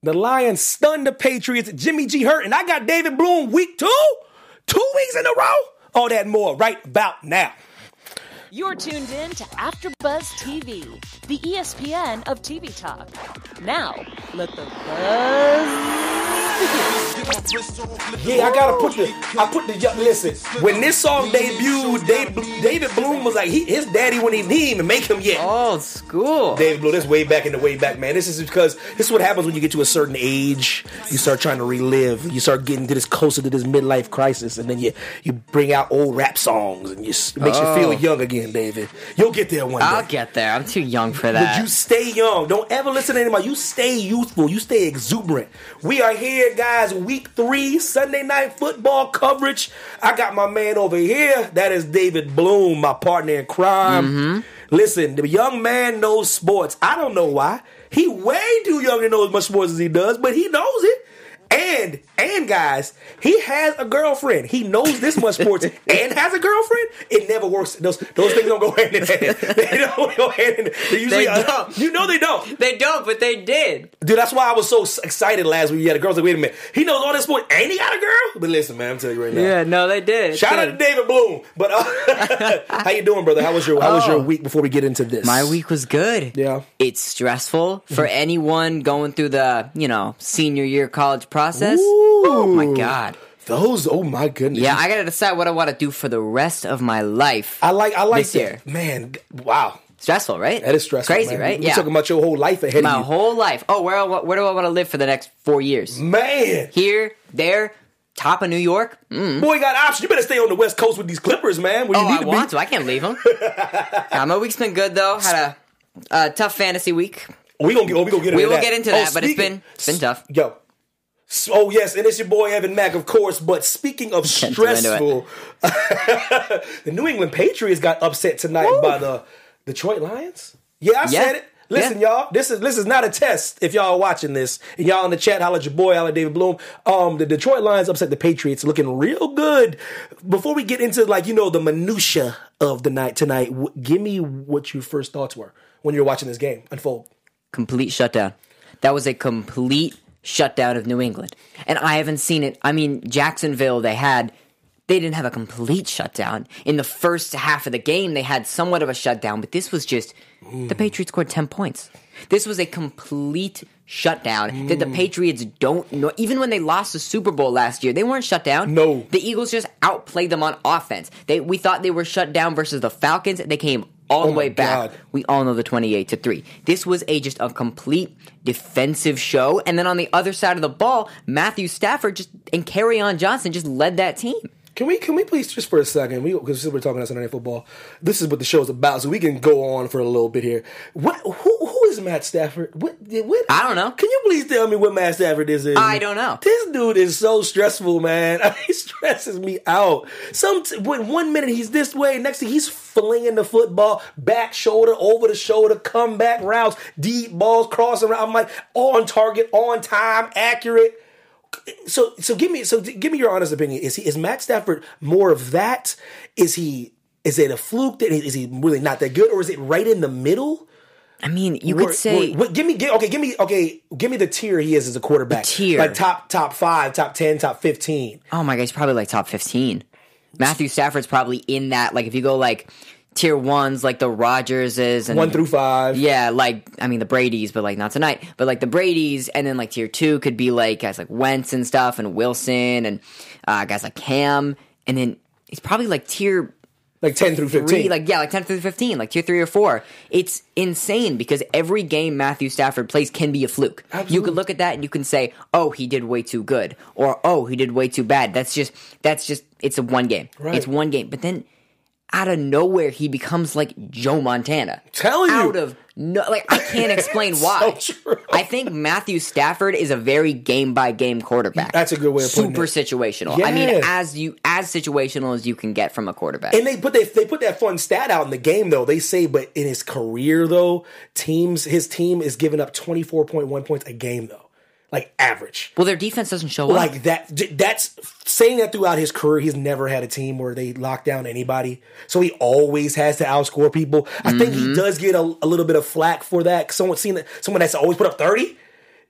The Lions stunned the Patriots. Jimmy G hurt, and I got David Bloom week 2? 2 weeks in a row? All that and more right about now. You're tuned in to AfterBuzz TV, the ESPN of TV talk. Now, let the buzz begin. Yeah, listen, when this song debuted, David Bloom was like, his daddy wouldn't even make him yet. Old school. David Bloom, this way back in the way back, man. This is because this is what happens when you get to a certain age. You start trying to relive. You start getting to this closer to this midlife crisis, and then you bring out old rap songs, and it makes you feel young again, David. You'll get there one day. I'll get there. I'm too young for that. But you stay young. Don't ever listen to anybody. You stay youthful. You stay exuberant. We are here, guys. Week 3, Sunday night football coverage. I got my man over here. That is David Bloom, my partner in crime. Mm-hmm. Listen, the young man knows sports. I don't know why. He way too young to know as much sports as he does, but he knows it. And guys, he has a girlfriend. He knows this much sports and has a girlfriend. It never works. Those things don't go hand in hand. They don't go hand in hand. They usually don't. You know they don't. They don't, but they did. Dude, that's why I was so excited last week. Yeah, the girls like, wait a minute. He knows all this sport and he got a girl? But listen, man, I'm telling you right now. Yeah, no, they did. Shout out to David Bloom. But how you doing, brother? How was your week before we get into this? My week was good. Yeah. It's stressful for anyone going through the, senior year college process. Ooh. Oh my God. Oh my goodness. Yeah, I gotta decide what I want to do for the rest of my life. I like this that. Year. Man, wow. Stressful, right? That is stressful. Crazy, man. right? You're talking about your whole life ahead of you. My whole life. Oh, where do I want to live for the next 4 years? Man. Here, there, top of New York. Boy, you got options. You better stay on the West Coast with these Clippers, man. I want to. I can't leave them. My week's been good, though. Had a tough fantasy week. We will get into that. We will get into that, but it's been tough. Yo. Oh, yes, and it's your boy Evan Mack, of course. But speaking of stressful, the New England Patriots got upset tonight by the Detroit Lions. Yeah, I said it. Listen, y'all, this is not a test if y'all are watching this. And y'all in the chat, holla at your boy, holla at David Bloom. The Detroit Lions upset the Patriots, looking real good. Before we get into, the minutia of the night tonight, give me what your first thoughts were when you were watching this game unfold. Complete shutdown. That was a complete shutdown of New England. And I haven't seen it. I mean, Jacksonville, they didn't have a complete shutdown. In the first half of the game, they had somewhat of a shutdown, but this was just, the Patriots scored 10 points. This was a complete shutdown that the Patriots don't know. Even when they lost the Super Bowl last year, they weren't shut down. No. The Eagles just outplayed them on offense. We thought they were shut down versus the Falcons. They came all the way back. God. We all know the 28-3. This was just a complete defensive show. And then on the other side of the ball, Matthew Stafford and Kerryon Johnson just led that team. Can we please, just for a second, because we're talking about Sunday Night Football, this is what the show's about, so we can go on for a little bit here. Who is Matt Stafford? What? I don't know. Can you please tell me what Matt Stafford is? I don't know. This dude is so stressful, man. He stresses me out. When 1 minute he's this way, next thing he's flinging the football, back shoulder, over the shoulder, comeback routes, deep balls, crossing around. I'm like, on target, on time, accurate. So give me your honest opinion. Is Matt Stafford more of that? Is it a fluke? Is he really not that good, or is it right in the middle? I mean, you could say. Give me the tier he is as a quarterback. The tier, like top 5, top 10, top 15. Oh my gosh, he's probably like top 15. Matthew Stafford's probably in that. Like if you go like tier 1s, like the Rodgerses and 1 through 5. Yeah, the Brady's, but not tonight. But like the Brady's, and then like tier 2 could be like guys like Wentz and stuff, and Wilson, and guys like Cam, and then he's probably like tier. Like 10 through 15. 10 through 15, like tier 3 or 4. It's insane because every game Matthew Stafford plays can be a fluke. Absolutely. You could look at that and you can say, oh, he did way too good. Or, oh, he did way too bad. That's just it's a one game. Right. It's one game. But then out of nowhere, he becomes like Joe Montana. Telling you. Out of I can't explain why. So true. I think Matthew Stafford is a very game-by-game quarterback. That's a good way of putting it. Super situational. Yeah. I mean, as situational as you can get from a quarterback. And they put that fun stat out in the game, though. They say, but in his career, though, his team is giving up 24.1 points a game, though. Like, average. Well, their defense doesn't show up. Like, that's saying that throughout his career, he's never had a team where they lock down anybody. So he always has to outscore people. I think he does get a little bit of flack for that. Someone that's always put up 30.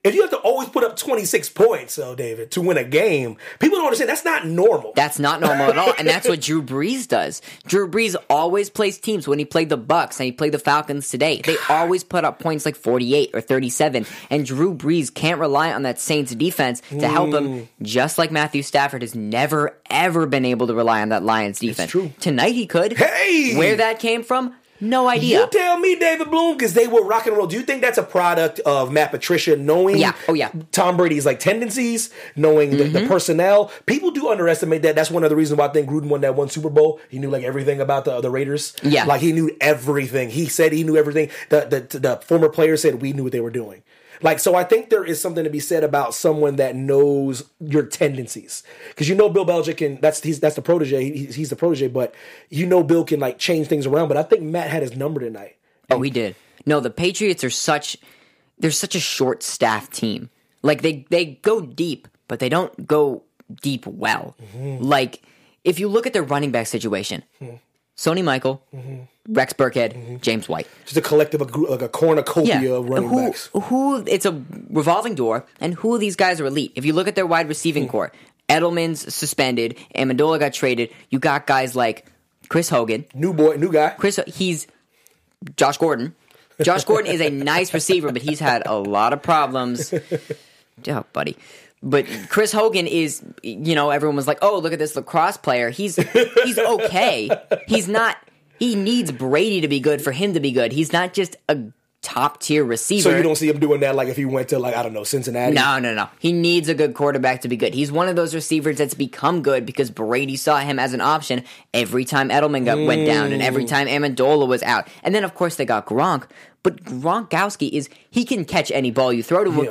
if you have to always put up 26 points, though, David, to win a game, people don't understand that's not normal. That's not normal at all, and that's what Drew Brees does. Drew Brees always plays teams. When he played the Bucks and he played the Falcons today, they always put up points like 48 or 37, and Drew Brees can't rely on that Saints defense to help him, just like Matthew Stafford has never, ever been able to rely on that Lions defense. It's true. Tonight he could. Hey! Where that came from? No idea. You tell me, David Bloom, because they were rock and roll. Do you think that's a product of Matt Patricia knowing Tom Brady's like tendencies, knowing the personnel? People do underestimate that. That's one of the reasons why I think Gruden won that one Super Bowl. He knew like everything about the Raiders. Yeah. Like he knew everything. He said he knew everything. The former players said we knew what they were doing. Like, so I think there is something to be said about someone that knows your tendencies. Because Bill Belichick that's the protege. He's the protege, but Bill can like change things around. But I think Matt had his number tonight. Oh, he did. No, the Patriots are such a short staffed team. Like they go deep, but they don't go deep well. Mm-hmm. Like if you look at their running back situation, Sony Michael, Rex Burkhead, James White. Just a collective, like a cornucopia of running backs. It's a revolving door, and who of these guys are elite? If you look at their wide receiving core, Edelman's suspended, Amendola got traded. You got guys like Chris Hogan. New guy. He's Josh Gordon. Josh Gordon is a nice receiver, but he's had a lot of problems. Oh, buddy. But Chris Hogan is, everyone was like, oh, look at this lacrosse player. He's okay. He's not. He needs Brady to be good for him to be good. He's not just a top-tier receiver. So you don't see him doing that like if he went to, like, I don't know, Cincinnati? No. He needs a good quarterback to be good. He's one of those receivers that's become good because Brady saw him as an option every time Edelman went down and every time Amendola was out. And then, of course, they got Gronk. But Gronkowski he can catch any ball you throw to him. Yeah.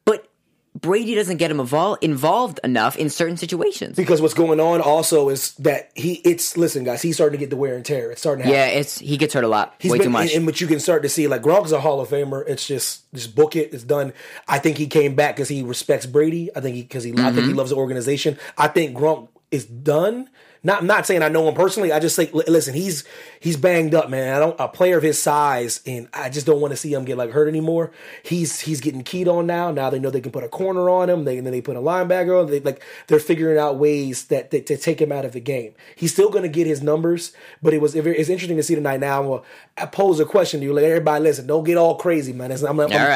Brady doesn't get him involved enough in certain situations. Because what's going on also is that listen, guys, he's starting to get the wear and tear. It's starting to happen. Yeah, he gets hurt a lot. Way too much. And what you can start to see, like Gronk's a Hall of Famer. It's just book it. It's done. I think he came back because he respects Brady. I think he loves the organization. I think Gronk is done. I'm not saying I know him personally. I just say, listen, he's banged up, man. A player of his size, and I just don't want to see him get like hurt anymore. He's getting keyed on now. Now they know they can put a corner on him. And then they put a linebacker on. They're figuring out ways to take him out of the game. He's still going to get his numbers, but it's interesting to see tonight. Now I pose a question to you, like everybody, listen, don't get all crazy, man. Listen,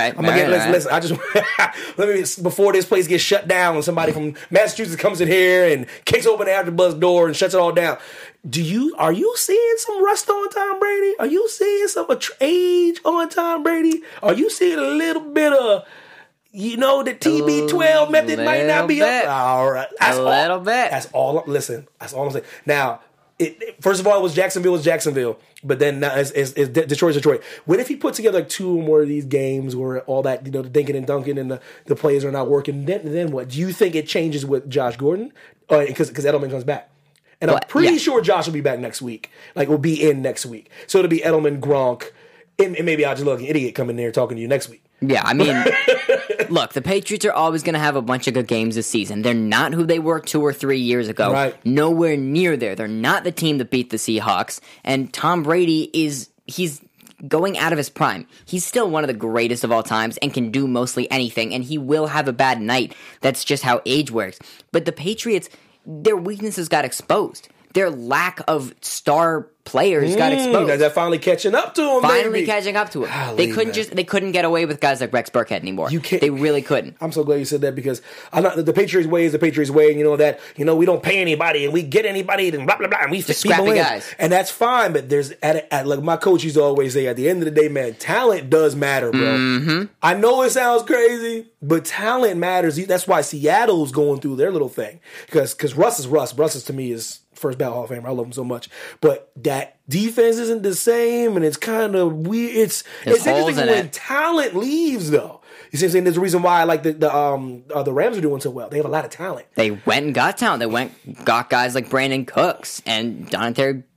I just let me before this place gets shut down and somebody from Massachusetts comes in here and kicks open the AfterBuzz door and shuts it all down. Are you seeing some rust on Tom Brady? Are you seeing some age on Tom Brady? Are you seeing a little bit of, the TB12 method might not be up? All right. Little bit. That's all. Listen, that's all I'm saying. Now, first of all, it was Jacksonville, but then now it's Detroit. What if he put together like two more of these games where all that, the dinking and dunking and the plays are not working? Then what? Do you think it changes with Josh Gordon? Because Edelman comes back. And I'm pretty sure Josh will be back next week. Like, will be in next week. So it'll be Edelman, Gronk, and maybe I'll just look like an idiot coming there talking to you next week. Yeah, I mean, look, the Patriots are always going to have a bunch of good games this season. They're not who they were 2 or 3 years ago. Right. Nowhere near there. They're not the team that beat the Seahawks. And Tom Brady he's going out of his prime. He's still one of the greatest of all times and can do mostly anything. And he will have a bad night. That's just how age works. But the Patriots, their weaknesses got exposed. Their lack of star players got exposed. They're finally catching up to him. Finally catching up to him. Golly, they couldn't get away with guys like Rex Burkhead anymore. They really couldn't. I'm so glad you said that because the Patriots way is the Patriots way, and we don't pay anybody and we get anybody and blah blah blah and we fit people in. Guys. And that's fine, but there's like my coach used to always say, at the end of the day, man, talent does matter, bro. Mm-hmm. I know it sounds crazy, but talent matters. That's why Seattle's going through their little thing because Russ is Russ. Russ is, to me, is first ballot Hall of Famer. I love him so much. But that defense isn't the same, and it's kind of weird. It's interesting when talent leaves, though. You see what I'm saying? There's a reason why I like the Rams are doing so well. They have a lot of talent. They went and got talent. Got guys like Brandon Cooks and Dontari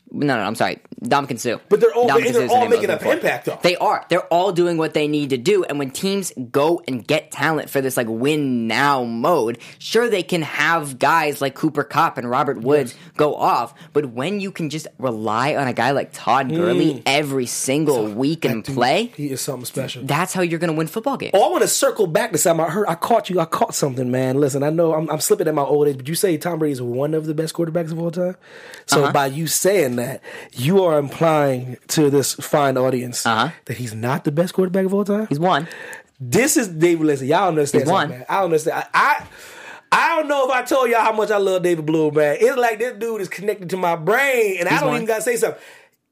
No, I'm sorry. Ndamukong Suh. But they're all Ndamukong Suh is the name I was making looking an for. impact, though. They are. They're all doing what they need to do. And when teams go and get talent for this like win now mode, sure they can have guys like Cooper Kupp and Robert Woods go off. But when you can just rely on a guy like Todd Gurley every single week and play, He is something special. that's how you're going to win football games. Oh, I want to circle back to something. I caught you. I caught something, man. Listen, I know I'm slipping at my old age, but you say Tom Brady is one of the best quarterbacks of all time. So by you saying that, you are implying to this fine audience that he's not the best quarterback of all time. He's won. This is David. Listen, y'all understand He's something, won. man. I understand. I don't know if I told y'all how much I love David Bloom, man. It's like this dude is connected to my brain, and I don't won. even gotta say something.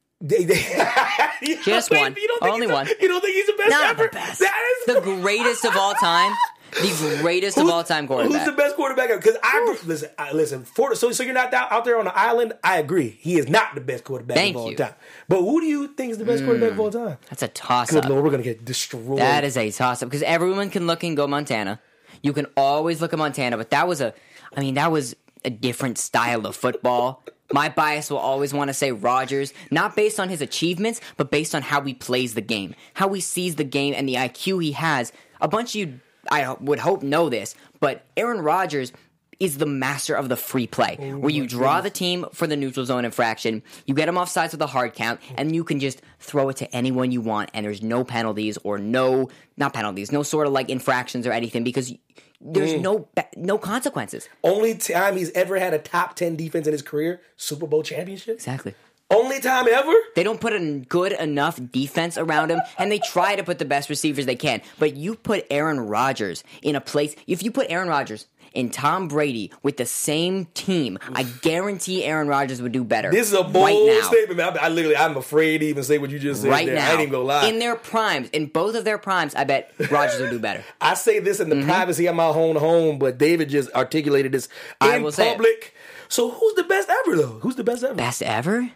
Just one. Only one. You don't think he's the best Not ever? the best. That is The greatest of all time. The greatest of all time quarterback. Who's the best quarterback ever? Because listen. So you're not out there on the island. I agree. He is not the best quarterback Thank of all you. time. But who do you think is the best quarterback of all time? That's a toss Good up. Lord, we're gonna get destroyed. That is a toss up because everyone can look and go Montana. You can always look at Montana, but that was a different style of football. My bias will always want to say Rodgers, not based on his achievements, but based on how he plays the game, how he sees the game, and the IQ he has. A bunch of you, I would hope, know this, but Aaron Rodgers is the master of the free play, where you draw the team for the neutral zone infraction, you get them off sides with a hard count, and you can just throw it to anyone you want, and there's no penalties or no sort of like infractions or anything because there's no consequences. Only time he's ever had a top 10 defense in his career, Super Bowl championship. Exactly. Only time ever. They don't put a good enough defense around him, and they try to put the best receivers they can. But you put Aaron Rodgers in a place. If you put Aaron Rodgers and Tom Brady with the same team, I guarantee Aaron Rodgers would do better. This is a bold right now. statement, man. I'm afraid to even say what you just said. Right there. now, I ain't even gonna lie. in their primes, in both of their primes, I bet Rodgers would do better. I say this in the privacy of my own home, but David just articulated this I in will say it. public. So who's the best ever, though? Who's the best ever? Best ever?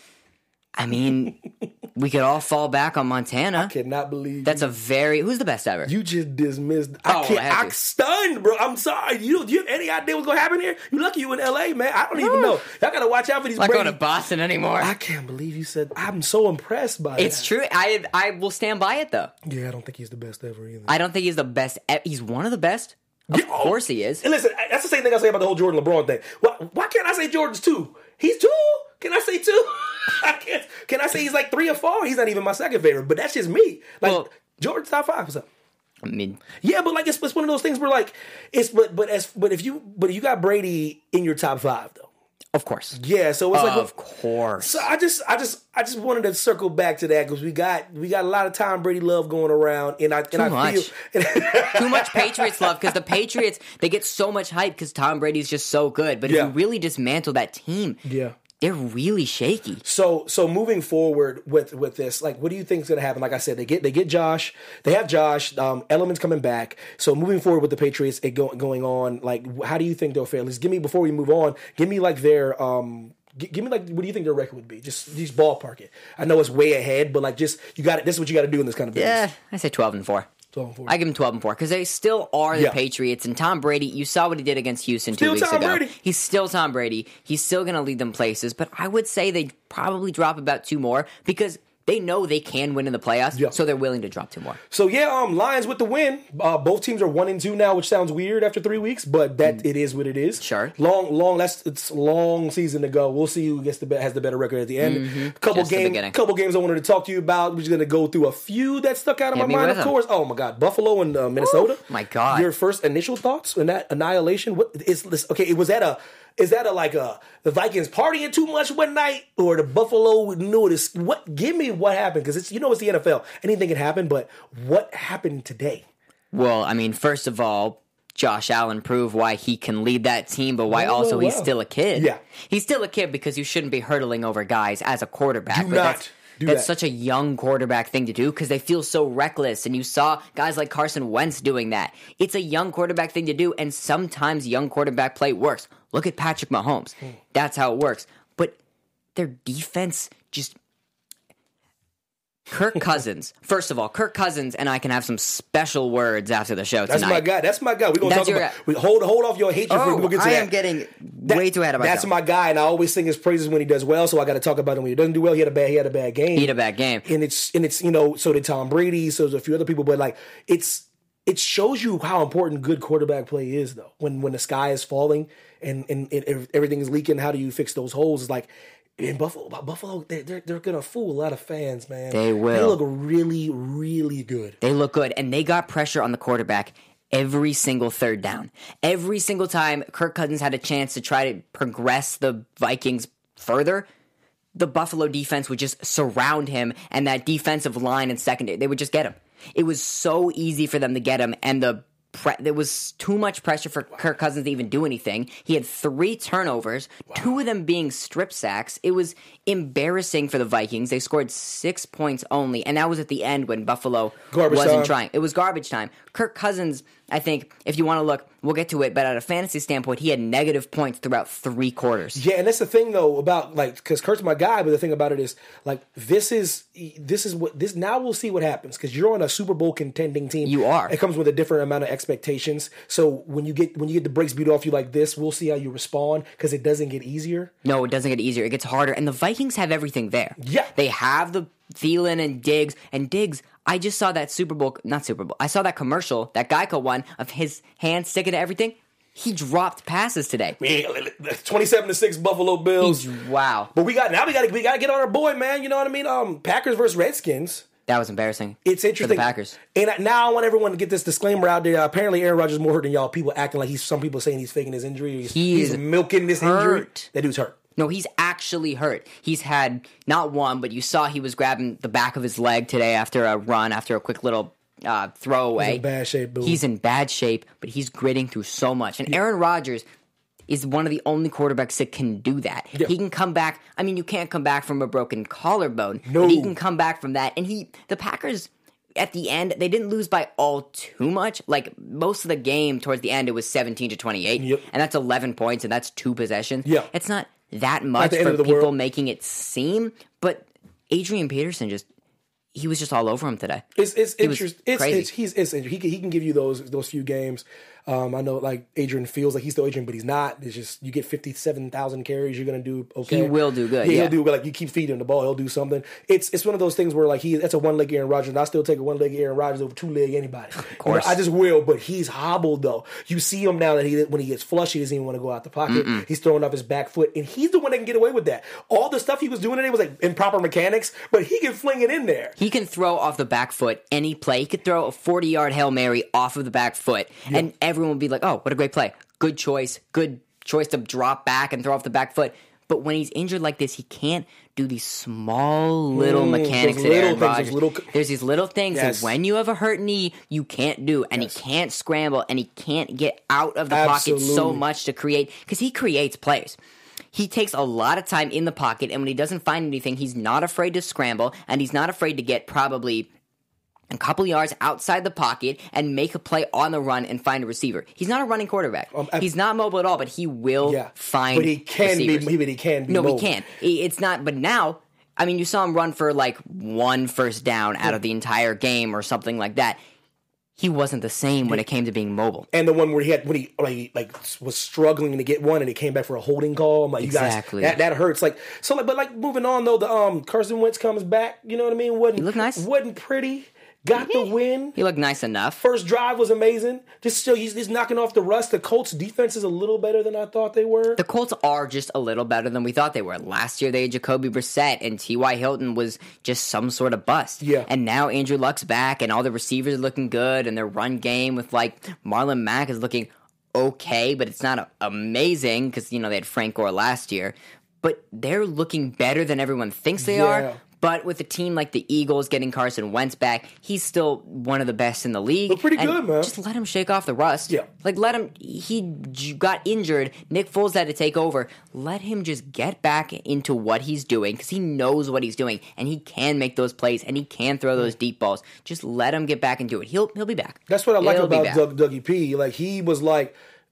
I mean, we could all fall back on Montana. I cannot believe That's a very. Who's the best ever? you just dismissed. Oh, I had I'm to. stunned, bro. I'm sorry. Do you have any idea what's gonna happen here? You lucky you in LA, man. I don't even know. Y'all gotta watch out for these. I'm not Brady. going to Boston anymore. I can't believe you said. I'm so impressed by It's that. true. I will stand by it though. Yeah, I don't think he's the best ever either. I don't think he's the best. He's one of the best. Of course he is. And listen, that's the same thing I say about the whole Jordan LeBron thing. Why can't I say Jordan's 2? He's 2? Can I say 2? I can't. Can I say he's like 3 or 4? He's not even my second favorite, but that's just me. Like Well- Jordan's top 5. What's up? I mean, Yeah, but like it's one of those things where like it's but if you got Brady in your top 5 though. of course. Yeah, so it's like Of course. So I just wanted to circle back to that because we got a lot of Tom Brady love going around, and I much. feel Too much Patriots love because the Patriots, they get so much hype because Tom Brady's just so good. But if Yeah. you really dismantle that team, yeah. they're really shaky. So moving forward with this, like, what do you think is going to happen? Like I said, they get Josh, they have Josh, Elements coming back. So moving forward with the Patriots, going on, like, how do you think they'll fare? At least give me, before we move on, give me like their give me like, what do you think their record would be? Just ballpark it. I know it's way ahead, but like, just this is what you got to do in this kind of business. Yeah, I say 12-4. 12-4. I give him 12-4 because they still are the Yeah. Patriots. And Tom Brady, you saw what he did against Houston Still 2 weeks Tom ago. Brady. He's still Tom Brady. He's still going to lead them places. But I would say they'd probably drop about 2 more because they know they can win in the playoffs. Yeah. So they're willing to drop 2 more. So yeah, Lions with the win. Both teams are 1-2 now, which sounds weird after 3 weeks, but that it is what it is. Sure. It's a long season to go. We'll see who has the better record at the end. Just the beginning. Couple games I wanted to talk to you about. We're just going to go through a few that stuck out of my Hit me mind. with Of them. course, oh my God, Buffalo and Minnesota. my God. Your first initial thoughts on that annihilation? What is this? Okay, was that a? Is that the Vikings partying too much one night, or the Buffalo knew this? What? Give me what happened, because it's the NFL. Anything can happen, but what happened today? Well, I mean, first of all, Josh Allen proved why he can lead that team, but why also he's wow. still a kid. Yeah. He's still a kid because you shouldn't be hurdling over guys as a quarterback. Do But not do that's that. such a young quarterback thing to do because they feel so reckless. And you saw guys like Carson Wentz doing that. It's a young quarterback thing to do, and sometimes young quarterback play works. Look at Patrick Mahomes. That's how it works. But their defense just... Kirk Cousins. First of all, Kirk Cousins and I can have some special words after the show tonight. That's my guy. We're going to talk about... Hold off your hatred for him. We'll get to I that. am getting way too ahead of myself. That's my guy, and I always sing his praises when he does well, so I got to talk about him when he doesn't do well. He had a bad game. He had a bad game. And it's so did Tom Brady, so there's a few other people, but like it shows you how important good quarterback play is, though. When the sky is falling and everything is leaking, how do you fix those holes? It's like... In Buffalo, they're gonna fool a lot of fans, man. They will. They look really, really good. They look good, and they got pressure on the quarterback every single third down. Every single time Kirk Cousins had a chance to try to progress the Vikings further, the Buffalo defense would just surround him, and that defensive line and secondary, they would just get him. It was so easy for them to get him, and there was too much pressure for Kirk Cousins to even do anything. He had 3 turnovers, 2 of them being strip sacks. It was embarrassing for the Vikings. They scored 6 points only, and that was at the end when Buffalo wasn't trying. It was garbage time. Kirk Cousins, I think, if you want to look, we'll get to it, but at a fantasy standpoint, he had negative points throughout 3 quarters. Yeah, and that's the thing, though, about, like, because Kirk's my guy, but the thing about it is, like, this is now we'll see what happens, because you're on a Super Bowl contending team. You are. It comes with a different amount of expectations, so when you get the brakes beat off you like this, we'll see how you respond, because it doesn't get easier. No, it doesn't get easier. It gets harder, and the Vikings have everything there. Yeah. They have the Thielen and Diggs, I just saw that I saw that commercial, that Geico one, of his hand sticking to everything. He dropped passes today. 27-6 Buffalo Bills. Wow. But we got to get on our boy, man. You know what I mean? Packers versus Redskins. That was embarrassing. It's interesting. For the Packers. And now I want everyone to get this disclaimer out there. Apparently Aaron Rodgers is more hurt than y'all. People acting like some people saying he's faking his injury. He's milking this injury. That dude's hurt. No, he's actually hurt. He's had not one, but you saw he was grabbing the back of his leg today after a run, after a quick little throwaway. He's in bad shape, boo. He's in bad shape, but he's gritting through so much. And Aaron Rodgers is one of the only quarterbacks that can do that. Yeah. He can come back. I mean, you can't come back from a broken collarbone, but he can come back from that. And the Packers, at the end, they didn't lose by all too much. Like, most of the game, towards the end, it was 17-28. Yep. And that's 11 points, and that's 2 possessions. Yeah. It's not that much for people making it seem, but Adrian Peterson he was just all over him today. It's interesting. He can give you those few games. I know, like, Adrian feels like he's still Adrian, but he's not. It's just, you get 57,000 carries, you're going to do okay. He will do good. Yeah, he'll do, like, you keep feeding him the ball, he'll do something. It's one of those things where, like, that's a one-leg Aaron Rodgers, and I still take a one-leg Aaron Rodgers over two-leg anybody. Of course. I just will, but he's hobbled, though. You see him now that when he gets flushed, he doesn't even want to go out the pocket. He's throwing off his back foot, and he's the one that can get away with that. All the stuff he was doing today was, like, improper mechanics, but he can fling it in there. He can throw off the back foot any play. He could throw a 40-yard Hail Mary off of the back foot, and everyone would be like, oh, what a great play. Good choice to drop back and throw off the back foot. But when he's injured like this, he can't do these small little mechanics that Aaron Rodgers. There's these little things that when you have a hurt knee, you can't do. And he can't scramble, and he can't get out of the pocket so much to create, because he creates plays. He takes a lot of time in the pocket, and when he doesn't find anything, he's not afraid to scramble, and he's not afraid to get probably a couple yards outside the pocket and make a play on the run and find a receiver. He's not a running quarterback. He's not mobile at all, but he will find But he can receivers. be he can be No, mobile. he can. It's not, but now, I mean, you saw him run for like 1 first down out of the entire game or something like that. He wasn't the same when it came to being mobile. And the one where he was struggling to get one, and he came back for a holding call. I'm like, exactly. You guys, that hurts. But moving on though, the Carson Wentz comes back. You know what I mean? He looked nice. Wasn't pretty. Got the win. He looked nice enough. First drive was amazing. Just so he's knocking off the rust. The Colts' defense is a little better than I thought they were. The Colts are just a little better than we thought they were. Last year they had Jacoby Brissett, and T.Y. Hilton was just some sort of bust. Yeah. And now Andrew Luck's back, and all the receivers are looking good, and their run game with like Marlon Mack is looking okay, but it's not amazing because they had Frank Gore last year. But they're looking better than everyone thinks they are. But with a team like the Eagles getting Carson Wentz back, he's still one of the best in the league. Look pretty good, man. Just let him shake off the rust. Yeah. Let him. He got injured. Nick Foles had to take over. Let him just get back into what he's doing, because he knows what he's doing, and he can make those plays, and he can throw those deep balls. Just let him get back into it. He'll be back. That's what I like about Dougie P. Like, he was like,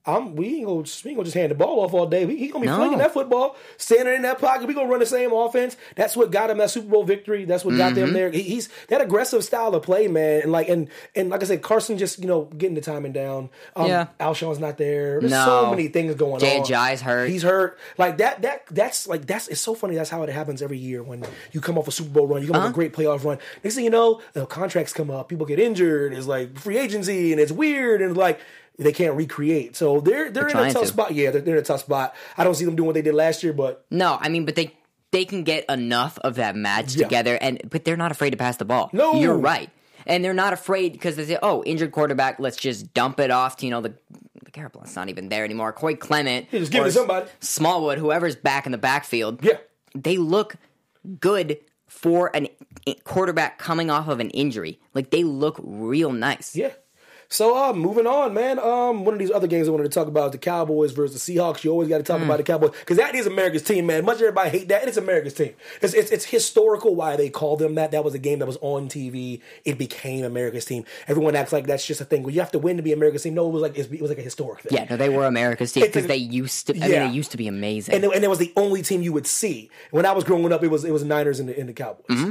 we ain't gonna just hand the ball off all day. He gonna be flinging that football, standing in that pocket. We gonna run the same offense. That's what got him that Super Bowl victory. That's what got them there. He's that aggressive style of play, man. And like I said, Carson just getting the timing down. Alshon's not there. There's so many things going on. J.J.'s hurt. He's hurt. Like that's it's so funny. That's how it happens every year when you come off a Super Bowl run. You come off a great playoff run. Next thing you know, contracts come up. People get injured. It's like free agency, and it's weird, and like. They can't recreate, so they're in a tough spot. Yeah, they're in a tough spot. I don't see them doing what they did last year, but no, I mean, but they can get enough of that match together, but they're not afraid to pass the ball. No, you're right, and they're not afraid because they say, "Oh, injured quarterback, let's just dump it off to the Carolina's not even there anymore." Corey Clement, just give it to somebody. Smallwood, whoever's back in the backfield. Yeah, they look good for a quarterback coming off of an injury. Like they look real nice. Yeah. So, moving on, man. One of these other games I wanted to talk about is the Cowboys versus the Seahawks. You always got to talk about the Cowboys because that is America's team, man. Much everybody hate that, and it's America's team. It's historical why they call them that. That was a game that was on TV. It became America's team. Everyone acts like that's just a thing. Well, you have to win to be America's team. No, it was like a historic thing. Yeah, no, they were America's team because they used to. I mean, they used to be amazing, and it was the only team you would see when I was growing up. It was Niners and the Cowboys. Mm-hmm.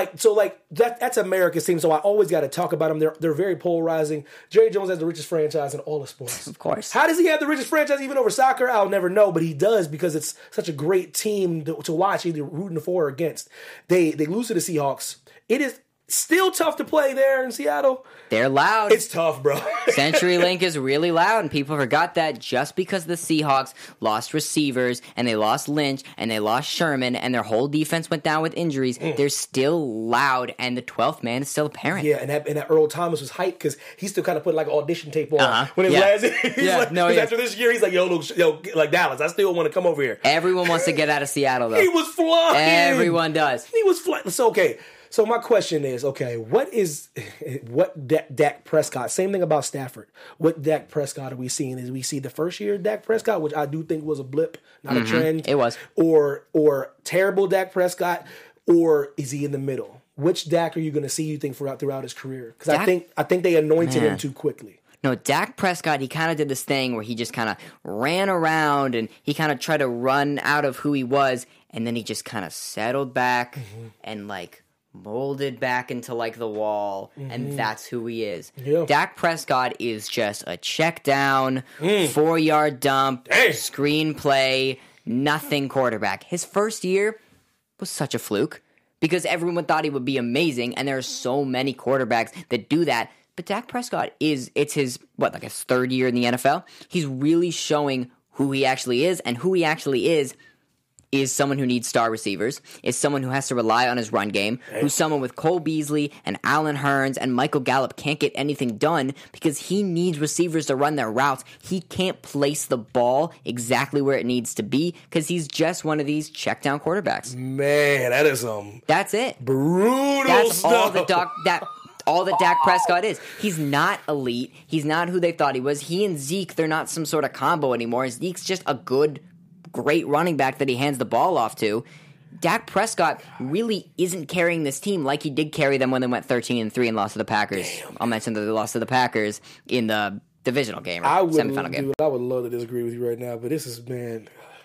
So that's America's team. So I always got to talk about them. They're very polarizing. Jerry Jones has the richest franchise in all of sports. Of course. How does he have the richest franchise even over soccer? I'll never know, but he does because it's such a great team to watch, either rooting for or against. They lose to the Seahawks. It is still tough to play there in Seattle. They're loud. It's tough, bro. CenturyLink is really loud, and people forgot that just because the Seahawks lost receivers, and they lost Lynch, and they lost Sherman, and their whole defense went down with injuries, they're still loud, and the 12th man is still apparent. Yeah, and that Earl Thomas was hyped because he still kind of put like audition tape on when his last year. After this year, he's like, yo, like Dallas, I still want to come over here. Everyone wants to get out of Seattle, though. He was flying. Everyone does. He was flying. So, okay. So my question is, what Dak Prescott, same thing about Stafford. What Dak Prescott are we seeing? Is we see the first year Dak Prescott, which I do think was a blip, not a trend. It was. Or terrible Dak Prescott, or is he in the middle? Which Dak are you going to see, you think, throughout his career? Because I think they anointed him too quickly. No, Dak Prescott, he kind of did this thing where he just kind of ran around and he kind of tried to run out of who he was, and then he just kind of settled back and like molded back into like the wall, and that's who he is. Yeah. Dak Prescott is just a check down, 4-yard dump, screenplay, nothing quarterback. His first year was such a fluke because everyone thought he would be amazing, and there are so many quarterbacks that do that. But Dak Prescott it's his third year in the NFL. He's really showing who he actually is, and who he actually is someone who needs star receivers, is someone who has to rely on his run game, who's someone with Cole Beasley and Allen Hurns and Michael Gallup can't get anything done because he needs receivers to run their routes. He can't place the ball exactly where it needs to be because he's just one of these check-down quarterbacks. Man, that is That's it. Brutal That's stuff. All that Dak Prescott is. He's not elite. He's not who they thought he was. He and Zeke, they're not some sort of combo anymore. Zeke's just a great running back that he hands the ball off to. Dak Prescott really isn't carrying this team like he did carry them when they went 13-3 and lost to the Packers. I'll mention that they lost to the Packers in the divisional game, semifinal game. Dude, I would love to disagree with you right now, but this is, man,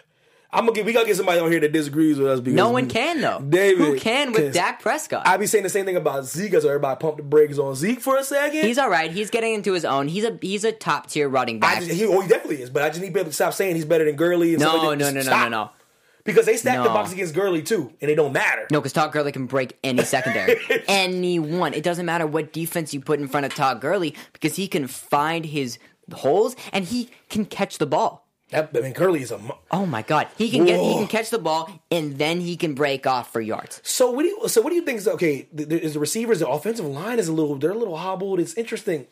we gotta get somebody on here that disagrees with us because no one can though. David, who can with Dak Prescott? I be saying the same thing about Zeke, so everybody pump the brakes on Zeke for a second. He's all right. He's getting into his own. He's a top tier running back. He definitely is. But I just need people to stop saying he's better than Gurley. And No. Because they stack the box against Gurley too, and it don't matter. No, because Todd Gurley can break any secondary, anyone. It doesn't matter what defense you put in front of Todd Gurley because he can find his holes and he can catch the ball. Gurley is oh my God! He can catch the ball and then he can break off for yards. So what do you think is okay? Is the receivers, the offensive line is a little hobbled. It's interesting.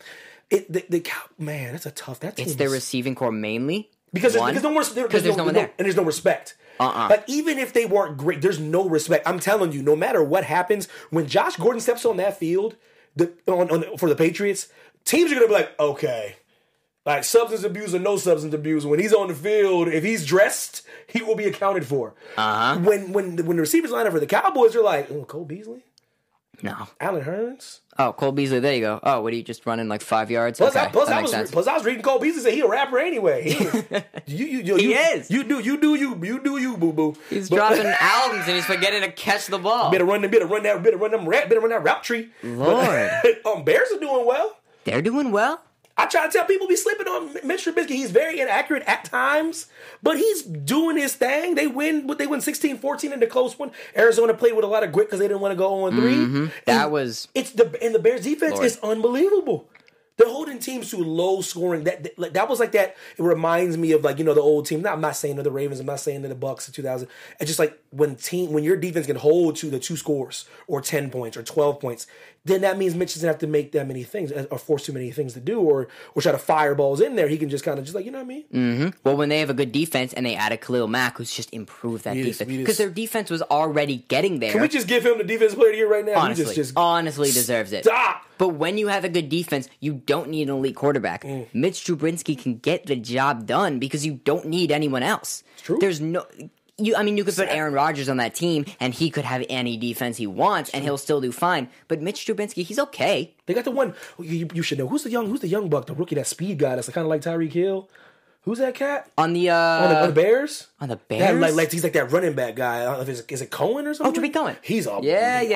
Man, that's a tough. It's their receiving core mainly because there's no one there and there's no respect. Like even if they weren't great, there's no respect. I'm telling you, no matter what happens, when Josh Gordon steps on that field for the Patriots, teams are gonna be like, okay. Like substance abuse or no substance abuse, when he's on the field, if he's dressed, he will be accounted for. When the receivers line up for the Cowboys, they're like, Cole Beasley? No. Allen Hurns. Oh, Cole Beasley. There you go. Oh, what are you just running like 5 yards? Plus, Okay, plus, that I makes sense. plus, I was reading Cole Beasley say he a rapper anyway. He is. You do you, boo boo. He's dropping albums and he's forgetting to catch the ball. Better run that route tree. Lord. Bears are doing well. They're doing well. I try to tell people be slipping on Mitch Trubisky. He's very inaccurate at times, but he's doing his thing. They win 16-14 in the close one. Arizona played with a lot of grit because they didn't want to go on 3. Mm-hmm. The Bears defense is unbelievable. They're holding teams to low scoring. That was like that. It reminds me of the old team. I'm not saying to the Ravens. I'm not saying to the Bucks in 2000. It's just like when your defense can hold to the 2 scores or 10 points or 12 points. Then that means Mitch doesn't have to make that many things or force too many things to do or try to fire balls in there. He can just kind of you know what I mean? Mm-hmm. Well, when they have a good defense and they add a Khalil Mack who's just improved that defense because their defense was already getting there. Can we just give him the defensive player of the year right now? Honestly deserves it. Stop. But when you have a good defense, you don't need an elite quarterback. Mitch Trubisky can get the job done because you don't need anyone else. It's true. There's no... You could put Aaron Rodgers on that team, and he could have any defense he wants, and he'll still do fine. But Mitch Trubisky, he's okay. They got the one you should know. Who's the young buck, the rookie, that speed guy that's kind of like Tyreek Hill? Who's that cat? On the Bears? On the Bears? He's like that running back guy. I don't know if is it Cohen or something? Oh, Tariq Cohen. He's a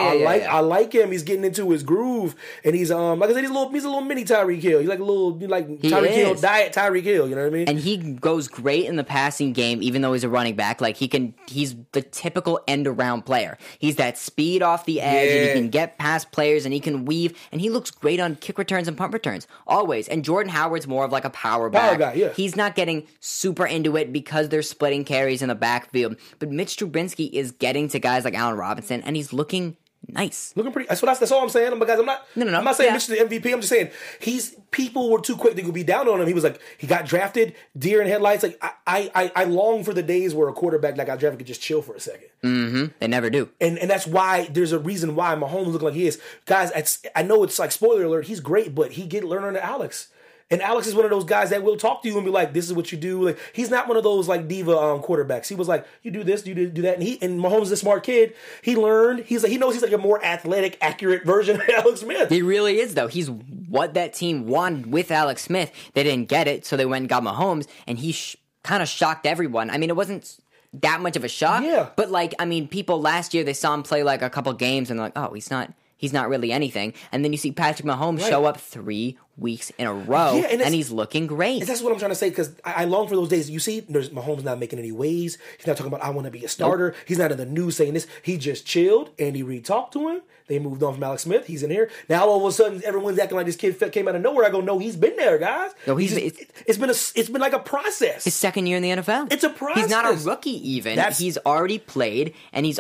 I like him. He's getting into his groove, and he's like I said, he's a little mini Tyreek Hill. He's like Tyreek Hill, diet Tyreek Hill. You know what I mean? And he goes great in the passing game, even though he's a running back. Like he's the typical end around player. He's that speed off the edge, and he can get past players, and he can weave, and he looks great on kick returns and punt returns always. And Jordan Howard's more of like a power back. Guy, yeah. He's not getting super into it because they're splitting carries in the backfield. But Mitch Trubisky is getting to guys like Allen Robinson, and he's looking nice. Looking pretty. That's all I'm saying. Guys, I'm not saying Mitch is the MVP. I'm just saying people were too quick to be down on him. He was like, he got drafted, deer in headlights. Like I long for the days where a quarterback that got drafted could just chill for a second. Mm-hmm. They never do. And that's why there's a reason why Mahomes looking like he is. Guys, I know it's like spoiler alert. He's great, but he get learning to Alex. And Alex is one of those guys that will talk to you and be like, "This is what you do." Like, he's not one of those like diva quarterbacks. He was like, "You do this, you do that." And Mahomes is a smart kid. He learned. He knows he's like a more athletic, accurate version of Alex Smith. He really is, though. He's what that team won with Alex Smith. They didn't get it, so they went and got Mahomes, and he kind of shocked everyone. I mean, it wasn't that much of a shock. Yeah. But people last year, they saw him play like a couple games, and they're like, "Oh, he's not really anything." And then you see Patrick Mahomes show up 3 weeks in a row, and he's looking great. And that's what I'm trying to say, because I long for those days. You see, there's Mahomes not making any waves. He's not talking about, I want to be a starter. Nope. He's not in the news saying this. He just chilled. Andy Reid talked to him. They moved on from Alex Smith. He's in here. Now all of a sudden, everyone's acting like this kid came out of nowhere. I go, no, he's been there, guys. No, it's been like a process. His second year in the NFL. It's a process. He's not a rookie even. He's already played, and he's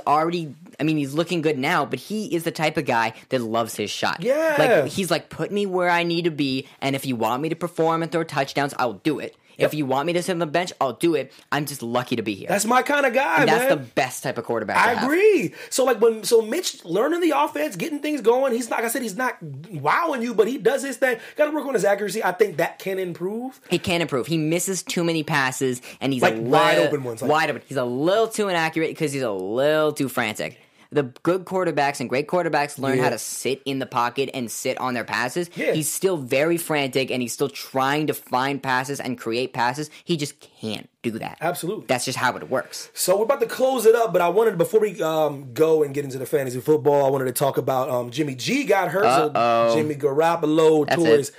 looking good now, but he is the type of guy that loves his shot. Yeah. He's like, put me where I need to be, and if you want me to perform and throw touchdowns, I'll do it. If you want me to sit on the bench, I'll do it. I'm just lucky to be here. That's my kind of guy, and man. That's the best type of quarterback I agree. So Mitch learning the offense, getting things going, he's not, like I said, he's not wowing you, but he does his thing. Got to work on his accuracy. I think that can improve. It can improve. He misses too many passes, and he's wide open ones. Wide open. He's a little too inaccurate because he's a little too frantic. The good quarterbacks and great quarterbacks learn how to sit in the pocket and sit on their passes. Yeah. He's still very frantic, and he's still trying to find passes and create passes. He just can't do that. Absolutely. That's just how it works. So we're about to close it up, but I wanted, before we go and get into the fantasy football, I wanted to talk about Jimmy G got hurt. So Jimmy Garoppolo tore his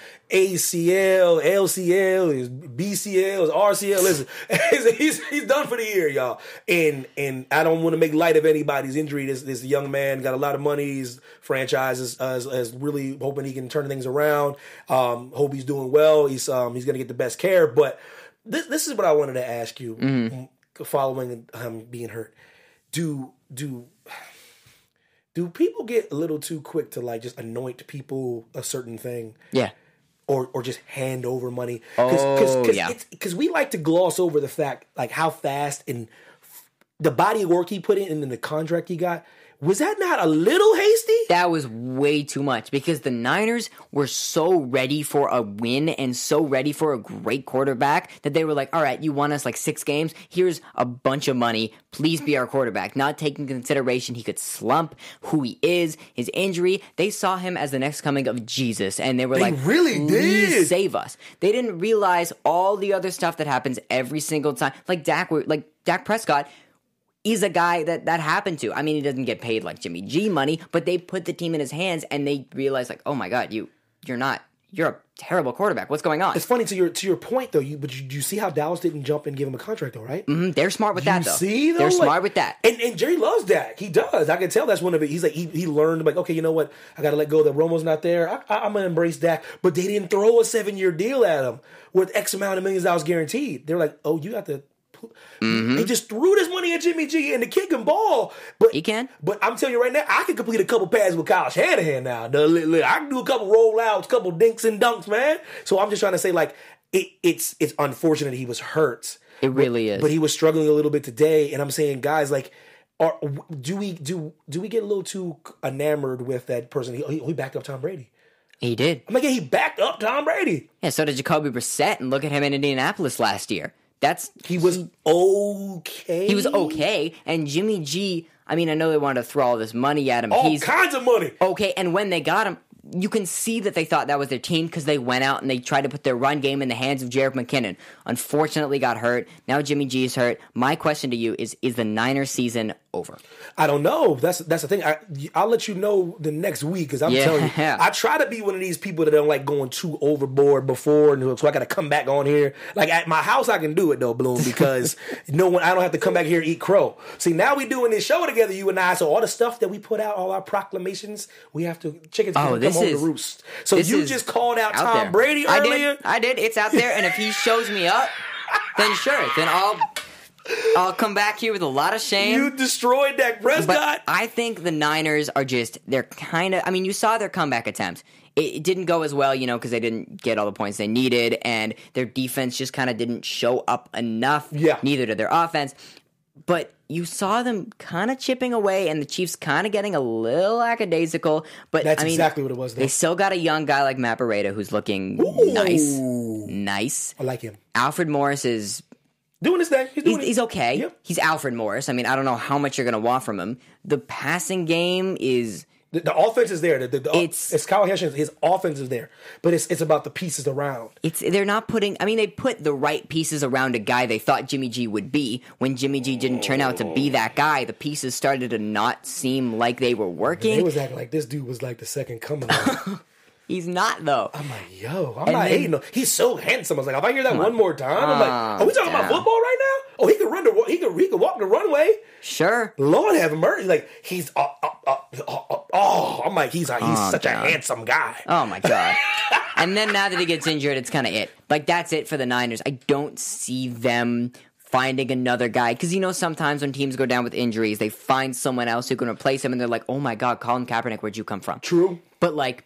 ACL, LCL, his BCL, his RCL. Listen, he's done for the year, y'all. And I don't want to make light of anybody's injury. This young man got a lot of money. His franchise is really hoping he can turn things around. Hope he's doing well. He's going to get the best care. But this is what I wanted to ask you following him being hurt. Do people get a little too quick to just anoint people a certain thing? Yeah. Or just hand over money? Because we like to gloss over the fact how fast and the body of work he put in and the contract he got. Was that not a little hasty? That was way too much because the Niners were so ready for a win and so ready for a great quarterback that they were like, all right, you won us like 6 games. Here's a bunch of money. Please be our quarterback. Not taking into consideration he could slump, who he is, his injury. They saw him as the next coming of Jesus, and they were like, really please did. save us. They didn't realize all the other stuff that happens every single time. Like Dak Prescott is a guy that happened to. I mean, he doesn't get paid like Jimmy G money, but they put the team in his hands and they realized like, oh my God, you're a terrible quarterback. What's going on? It's funny to your point though. But you see how Dallas didn't jump and give him a contract though, right? Mm-hmm. They're smart with that though. See, though? They're smart with that. And Jerry loves Dak. He does. I can tell that's one of it. He's like he learned like, okay, you know what? I got to let go. That Romo's not there. I'm gonna embrace Dak. But they didn't throw a 7-year deal at him with X amount of millions dollars guaranteed. They're like, oh, you have to. They just threw this money at Jimmy G and the kid can ball. But he can. But I'm telling you right now, I can complete a couple passes with Kyle Shanahan now. I can do a couple rollouts, couple dinks and dunks, man. So I'm just trying to say, like, it's unfortunate he was hurt. It really is. But he was struggling a little bit today, and I'm saying, guys, like, do we get a little too enamored with that person? He backed up Tom Brady. He did. I'm like, yeah, he backed up Tom Brady. Yeah, so did Jacoby Brissett, and look at him in Indianapolis last year. He was okay. He was okay, and Jimmy G, I mean, I know they wanted to throw all this money at him. All kinds of money. Okay, and when they got him, you can see that they thought that was their team because they went out and they tried to put their run game in the hands of Jerick McKinnon. Unfortunately, got hurt. Now Jimmy G is hurt. My question to you is the Niners season over? I don't know. That's the thing. I'll let you know the next week because I'm telling you, I try to be one of these people that don't like going too overboard before, so I got to come back on here. Like at my house, I can do it though, Bloom, because I don't have to come back here and eat crow. See, now we doing this show together, you and I. So all the stuff that we put out, all our proclamations, we have to chickens come home to roost. So you just called out Tom Brady earlier. I did. It's out there, and if he shows me up, then sure, then I'll come back here with a lot of shame. You destroyed Dak Prescott. But I think the Niners are they're kind of, I mean, you saw their comeback attempt. It didn't go as well, because they didn't get all the points they needed, and their defense just kind of didn't show up enough. Yeah. Neither did their offense. But you saw them kind of chipping away, and the Chiefs kind of getting a little lackadaisical. But that's exactly what it was. They still got a young guy like Matt Breida who's looking nice. I like him. Alfred Morris is doing his thing. He's okay. Yep. He's Alfred Morris. I mean, I don't know how much you're going to want from him. The passing game is... The offense is there. It's Kyle Shanahan. His offense is there, but it's about the pieces around. They're not putting. I mean, they put the right pieces around a guy they thought Jimmy G would be. When Jimmy G didn't turn out to be that guy, the pieces started to not seem like they were working. It was acting like this dude was like the second coming. He's not though. I'm like, I'm not hating him. He's so handsome. I was like, if I hear that one more time, I'm like, are we talking about football right now? Oh, he could run he could walk the runway. Sure. Lord have mercy. Like he's I'm like he's such a handsome guy. Oh my God. And then now that he gets injured, it's kind of it. Like that's it for the Niners. I don't see them finding another guy because sometimes when teams go down with injuries, they find someone else who can replace him, and they're like, oh my God, Colin Kaepernick, where'd you come from? True. But like,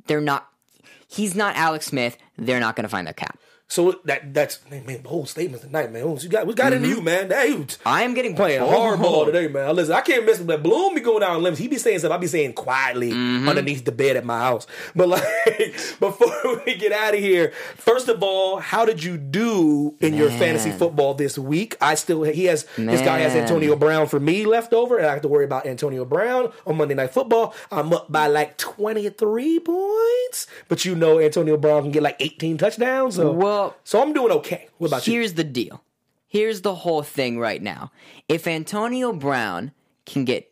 he's not Alex Smith. They're not going to find their cap. So that's bold statements tonight, man. What got into you, man? I am getting playing hardball today, man. Listen, I can't mess with that. Bloom be going down on limbs. He be saying stuff I be saying quietly underneath the bed at my house. But like, before we get out of here, first of all, how did you do in your fantasy football this week? This guy has Antonio Brown for me left over, and I have to worry about Antonio Brown on Monday Night Football. I'm up by like 23 points, but Antonio Brown can get like 18 touchdowns. So I'm doing okay. What about you? Here's the deal. Here's the whole thing right now. If Antonio Brown can get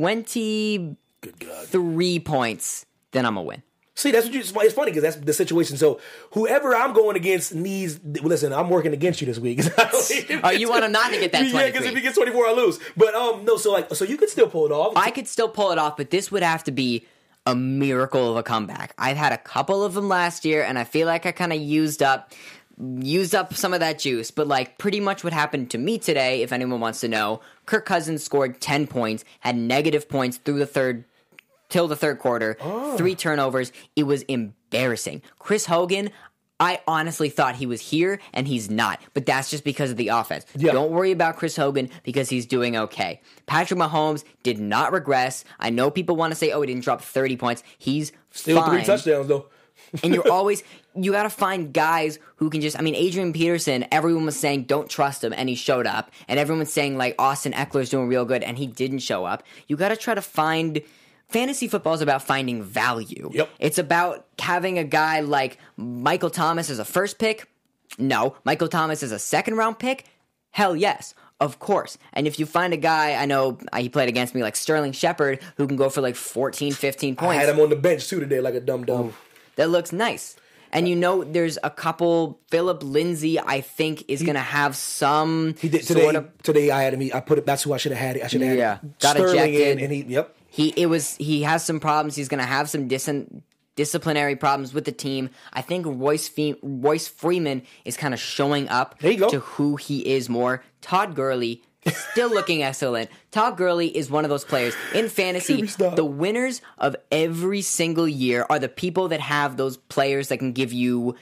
23 points, then I'm going to win. See, that's it's funny because that's the situation. So whoever I'm going against needs. Listen, I'm working against you this week. You want him not to get that 23? Yeah, because if he gets 24, I lose. But no, so you could still pull it off. I could still pull it off, but this would have to be a miracle of a comeback. I've had a couple of them last year, and I feel like I kind of used up some of that juice. But like pretty much what happened to me today, if anyone wants to know, Kirk Cousins scored 10 points, had negative points till the third quarter, 3 turnovers. It was embarrassing. Chris Hogan, I honestly thought he was here, and he's not. But that's just because of the offense. Yeah. Don't worry about Chris Hogan because he's doing okay. Patrick Mahomes did not regress. I know people want to say, oh, he didn't drop 30 points. He's Still fine. 3 touchdowns, though. And you got to find guys who can just, Adrian Peterson, everyone was saying don't trust him, and he showed up. And everyone's saying, like, Austin Eckler's doing real good, and he didn't show up. You got to try to find. Fantasy football is about finding value. Yep. It's about having a guy like Michael Thomas as a first pick. No. Michael Thomas as a second-round pick? Hell yes. Of course. And if you find a guy, I know he played against me, like Sterling Shepard, who can go for like 14, 15 points. I had him on the bench, too, today, like a dumb. That looks nice. And there's a couple. Philip Lindsay, I think, is going to have some. He did today. I had him. I put it. That's who I should have had. I should have had got Sterling ejected. in, and Yep. He has some problems. He's going to have some disciplinary problems with the team. I think Royce Freeman is kind of showing up to who he is more. Todd Gurley, still looking excellent. Todd Gurley is one of those players in fantasy. The winners of every single year are the people that have those players that can give you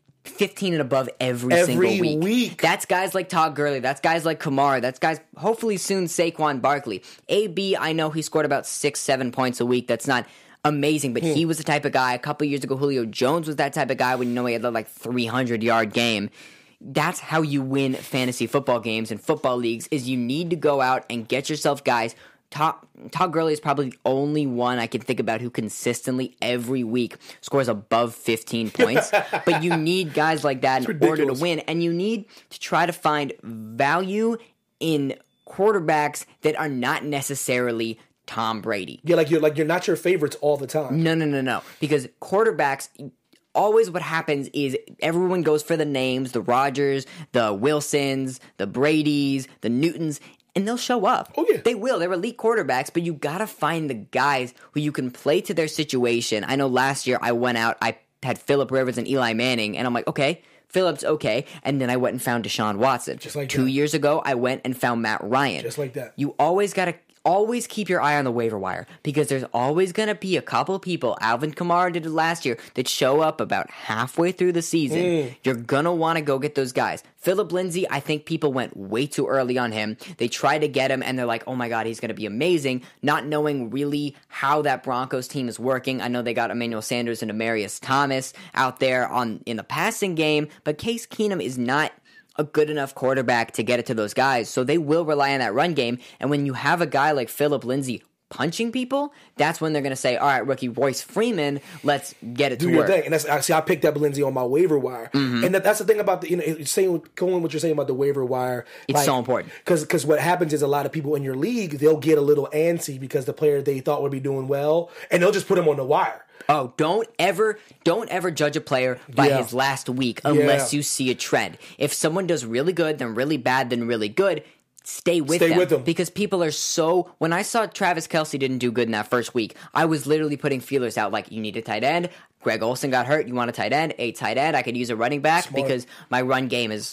15 and above every single week. That's guys like Todd Gurley. That's guys like Kamara. That's guys, hopefully soon, Saquon Barkley. AB, I know he scored about 6-7 points a week. That's not amazing, but he was the type of guy. A couple years ago, Julio Jones was that type of guy when he had that like 300-yard game. That's how you win fantasy football games and football leagues, is you need to go out and get yourself guys. Todd Gurley is probably the only one I can think about who consistently every week scores above 15 points. But you need guys like that in order to win, and you need to try to find value in quarterbacks that are not necessarily Tom Brady. Yeah, you're not your favorites all the time. No. Because quarterbacks, always what happens is everyone goes for the names, the Rodgers, the Wilsons, the Bradys, the Newtons, and they'll show up. Oh, yeah. They will. They're elite quarterbacks, but you gotta find the guys who you can play to their situation. I know last year I went out, I had Phillip Rivers and Eli Manning, and I'm like, okay, Phillip's okay. And then I went and found Deshaun Watson. Just like 2 years ago, I went and found Matt Ryan. Just like that. You always gotta keep your eye on the waiver wire, because there's always going to be a couple people, Alvin Kamara did it last year, that show up about halfway through the season. You're going to want to go get those guys. Philip Lindsay, I think people went way too early on him. They tried to get him, and they're like, oh my God, he's going to be amazing, not knowing really how that Broncos team is working. I know they got Emmanuel Sanders and Demaryius Thomas out there in the passing game, but Case Keenum is not a good enough quarterback to get it to those guys, so they will rely on that run game. And when you have a guy like Philip Lindsay punching people, that's when they're going to say, all right, rookie Royce Freeman, let's get it to work. Do your thing. And that's actually, I picked up Lindsay on my waiver wire. And that's the thing about going what you're saying about the waiver wire. It's so important. Because what happens is a lot of people in your league, they'll get a little antsy because the player they thought would be doing well, and they'll just put him on the wire. Oh, don't ever judge a player by his last week unless you see a trend. If someone does really good, then really bad, then really good, stay with them. Because people are so... When I saw Travis Kelce didn't do good in that first week, I was literally putting feelers out like, you need a tight end. Greg Olsen got hurt. You want a tight end? A tight end. I could use a running back because my run game it's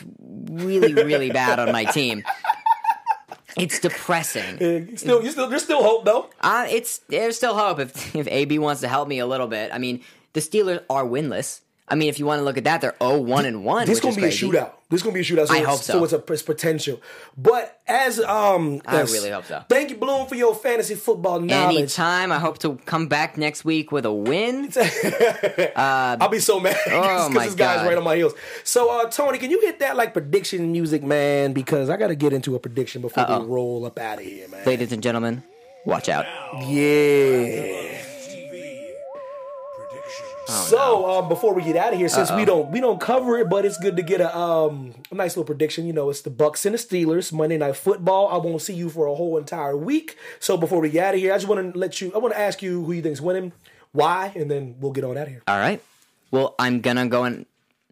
really, really bad on my team. It's depressing. There's still hope, though. There's still hope if AB wants to help me a little bit. I mean, the Steelers are winless. I mean, if you want to look at that, they're 0-1-1. This is going to be a shootout. So I hope so. So it's potential. But I really hope so. Thank you, Bloom, for your fantasy football knowledge. Anytime. I hope to come back next week with a win. I'll be so mad because this guy's right on my heels. So, Tony, can you hit that prediction music, man? Because I got to get into a prediction before we roll up out of here, man. Ladies and gentlemen, watch out. Yeah. Before we get out of here, since we don't cover it, but it's good to get a nice little prediction. It's the Bucks and the Steelers Monday Night Football. I won't see you for a whole entire week. So before we get out of here, I want to ask you who you think's winning, why, and then we'll get on out of here. All right. Well, I'm gonna go and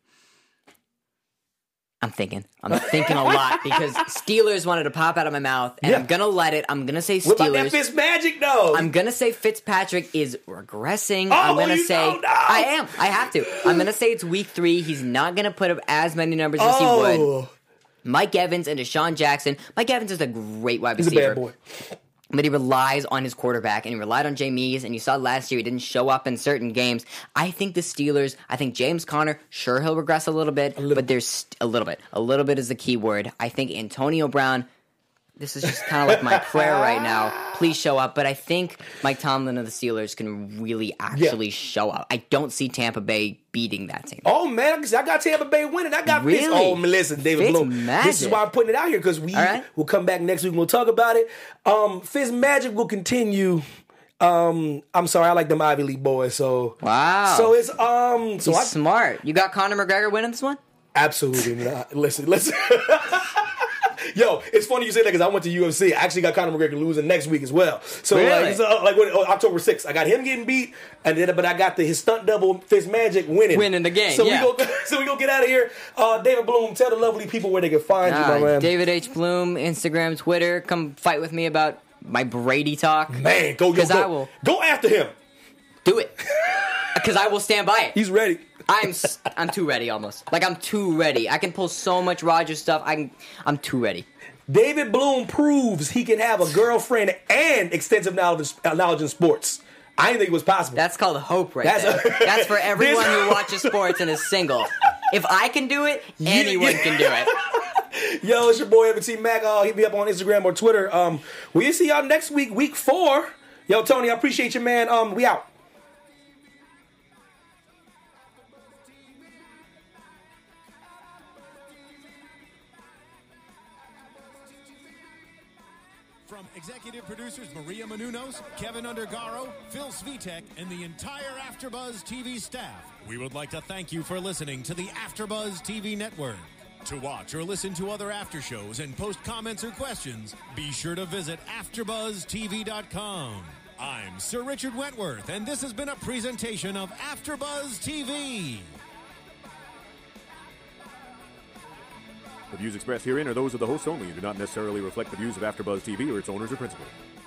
I'm thinking a lot because Steelers wanted to pop out of my mouth, and I'm going to let it. I'm going to say Steelers. What about that Fitzmagic, though? I'm going to say Fitzpatrick is regressing. Oh, I'm going to say... No. I am. I have to. I'm going to say it's week 3. He's not going to put up as many numbers as he would. Mike Evans and Deshaun Jackson. Mike Evans is a great wide receiver. He's a bad boy. but he relies on his quarterback, and he relied on Jameis, and you saw last year he didn't show up in certain games. I think the Steelers, James Conner, sure, he'll regress a little bit, but there's a little bit. A little bit is the key word. I think Antonio Brown, this is just kind of like my prayer right now. Please show up. But I think Mike Tomlin of the Steelers can really actually show up. I don't see Tampa Bay beating that team. Oh, man, I got Tampa Bay winning. I got really? Oh, listen, David Bloom. This is why I'm putting it out here, because we'll come back next week and we'll talk about it. Fizz Magic will continue. I'm sorry, I like them Ivy League boys. So wow. So it's He's smart. You got Conor McGregor winning this one? Absolutely not. Listen. Yo, it's funny you say that because I went to UFC. I actually got Conor McGregor losing next week as well. So really? October 6th, I got him getting beat, but I got his stunt double Fizz Magic winning the game. So we go get out of here. David Bloom, tell the lovely people where they can find you, my man. David H. Bloom, Instagram, Twitter. Come fight with me about my Brady talk. Man, go after him. Do it, because I will stand by it. He's ready. I'm too ready almost. Like, I'm too ready. I can pull so much Rodgers stuff. I'm too ready. David Bloom proves he can have a girlfriend and extensive knowledge in sports. I didn't think it was possible. That's called hope there. That's for everyone who watches sports and is single. If I can do it, anyone can do it. Yo, it's your boy, Evan T. Mac. Hit me up on Instagram or Twitter. We'll see y'all next week, week 4. Yo, Tony, I appreciate you, man. We out. From executive producers Maria Menounos, Kevin Undergaro, Phil Svitek, and the entire AfterBuzz TV staff, we would like to thank you for listening to the AfterBuzz TV network. To watch or listen to other after shows and post comments or questions, be sure to visit AfterBuzzTV.com. I'm Sir Richard Wentworth, and this has been a presentation of AfterBuzz TV. The views expressed herein are those of the hosts only and do not necessarily reflect the views of AfterBuzz TV or its owners or principals.